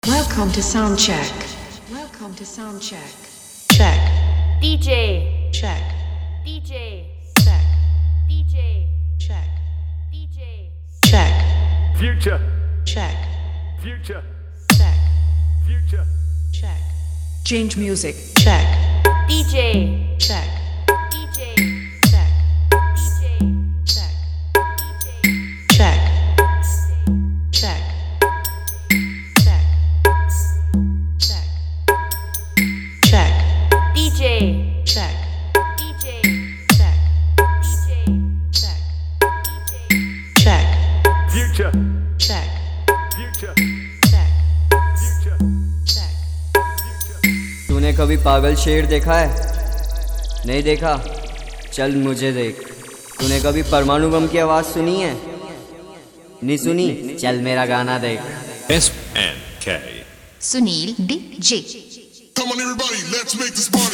Welcome to sound check. Welcome to sound check. Check. DJ. Check. DJ. Check. DJ. Check. DJ. Check. Future, Check. future, Check. future. Check. Change music. Check. DJ. Check. DJ. Check. DJ. Check. DJ. Check. Check. Check. Check. Check. DJ. Check. DJ. Check. DJ. Check. DJ. Check. Future, Check. future, Check. future, Check. future. तूने कभी पागल शेर देखा है? नहीं देखा? चल मुझे देख। तूने कभी परमाणु बम की आवाज सुनी है? नहीं सुनी? चल मेरा गाना देख। SNK. Sunil DJ. Come on, everybody, let's make this party.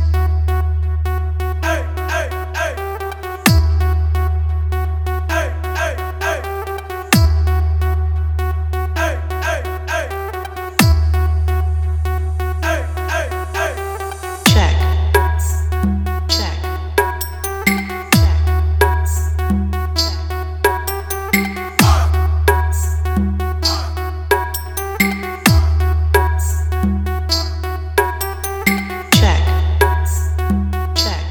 Hey, hey, hey. Hey, hey, hey. Hey, hey, hey. Hey, hey, hey. Check. Check. Check. Check.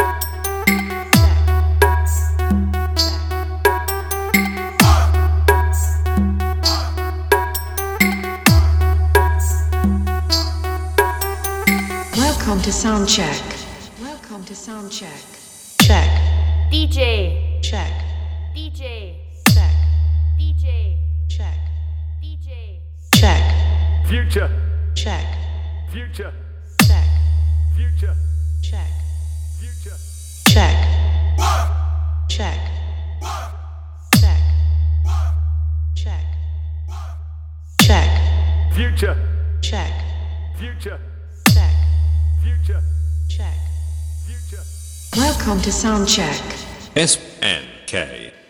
Welcome to sound check. Welcome to sound check. Check. DJ. Check. DJ. Check. DJ. Check. DJ. Check. Future, Check. future, Check. future, Check. future. Check. Check. Check. Check. Check. Future, Check. future, Check. future, Check. future. Welcome to sound check. SNK.